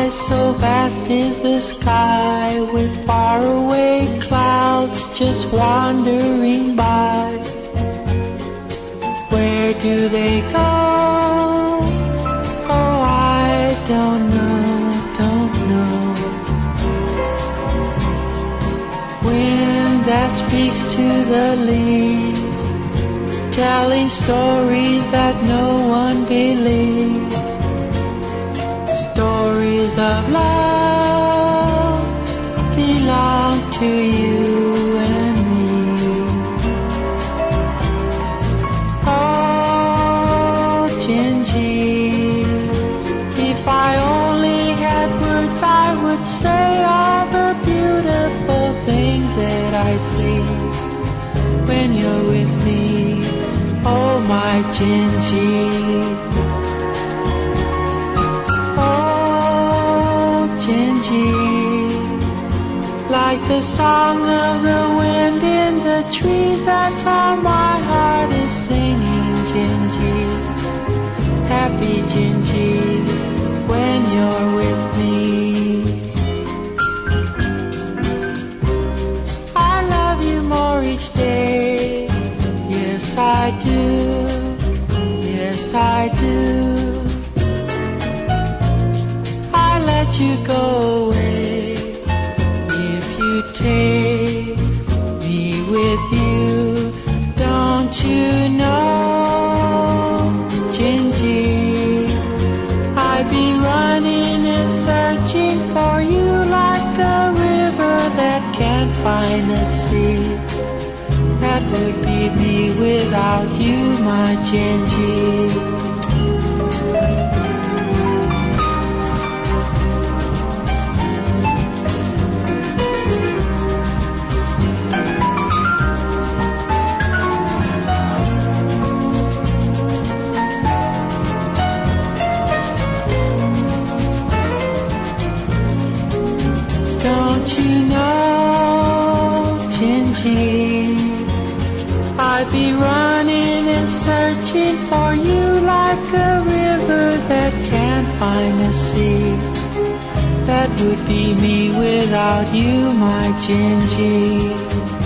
Why so vast is the sky with faraway clouds just wandering by? Where do they go? Oh, I don't know, don't know. Wind that speaks to the leaves, telling stories that no one believes. Stories of love belong to you and me. Oh, Gingy, if I only had words I would say all the beautiful things that I see when you're with me. Oh, my Gingy. Like the song of the wind in the trees, that's how my heart is singing, Gingy. Happy Gingy, when you're with me. I love you more each day. Yes, I do. Yes, I do. I let you go away. Take me with you, don't you know, Gingy? I'd be running and searching for you like a river that can't find a sea. That would be me without you, my Gingy. Don't you know, Gingy, I'd be running and searching for you like a river that can't find a sea. That would be me without you, my Gingy.